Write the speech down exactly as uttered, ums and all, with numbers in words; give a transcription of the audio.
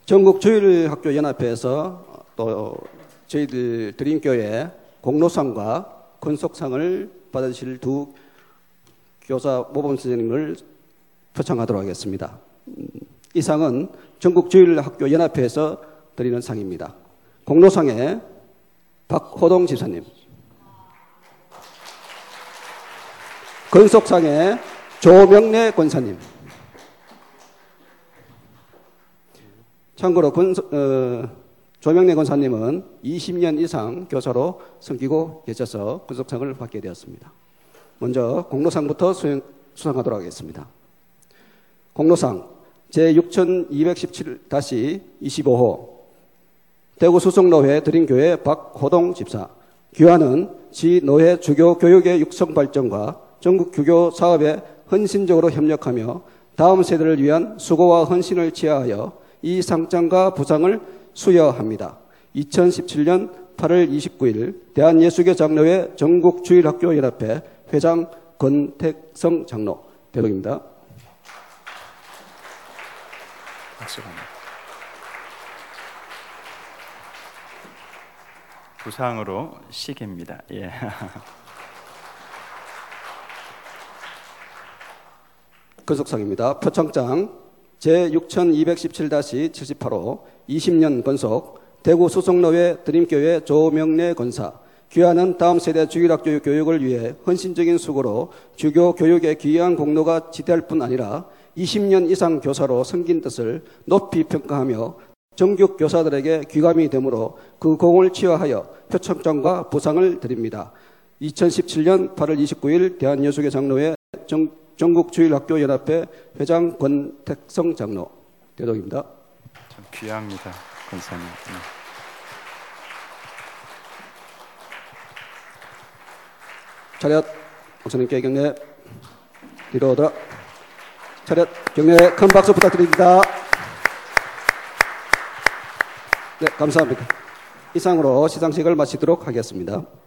전국주일학교연합회에서 또 저희들 드림교회 공로상과 건속상을 받으실 두 교사 모범 선생님을 표창하도록 하겠습니다. 이 상은 전국주일학교연합회에서 드리는 상입니다. 공로상에 박호동 집사님, 건속상에 조명래 권사님. 참고로 권, 어, 조명래 권사님은 이십 년 이상 교사로 섬기고 계셔서 건속상을 받게 되었습니다. 먼저 공로상부터 수행, 수상하도록 하겠습니다. 공로상 제육천이백십칠 이십오 호 대구 수성노회 드림교회 박호동 집사. 귀하는 지노회 주교 교육의 육성 발전과 전국 교교 사업에 헌신적으로 협력하며 다음 세대를 위한 수고와 헌신을 지하하여 이 상장과 부상을 수여합니다. 이천십칠 년 팔월 이십구일 대한예수교 장로회 전국주일학교연합회 회장 권택성 장로. 대동입니다. 박수합니다. 부상으로 시계입니다. 예. 건속상입니다. 표창장 제육천이백십칠 칠십팔 호 이십 년 건속 대구 수성노회 드림교회 조명래 권사. 귀하는 다음 세대 주일학교 교육을 위해 헌신적인 수고로 주교 교육의 귀한 공로가 지대할 뿐 아니라 이십 년 이상 교사로 섬긴 뜻을 높이 평가하며 정규 교사들에게 귀감이 되므로 그 공을 치하하여 표창장과 부상을 드립니다. 이천십칠 년 팔월 이십구일 대한예수교 장로회 정, 전국주일학교연합회 회장 권택성 장로. 대동입니다. 참 귀합니다, 권사님. 차렷. 목사님께 경례. 뒤로 오더라. 차렷. 경례. 큰 박수 부탁드립니다. 네, 감사합니다. 이상으로 시상식을 마치도록 하겠습니다.